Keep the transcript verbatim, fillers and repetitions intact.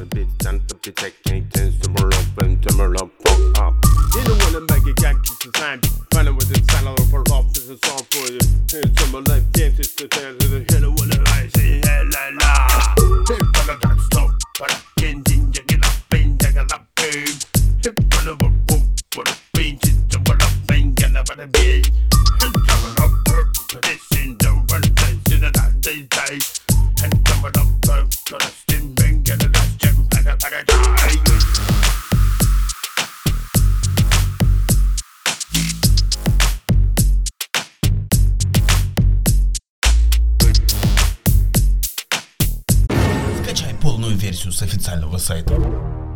a bit down to be taking things to more open to more up up. You don't wanna make it get to time. Running with the saddle for off is a song for you. Here's some of life dances to dance to the hill of what I say. La la. Hip on the dance stop, but I can't get it up and take it up. Hip on the boom, but the beat is the one up and get up at the beat. And coming up, but this in the one place in the night they die. And coming up, but I still bring get a last gem and a die. Скачай полную версию с официального сайта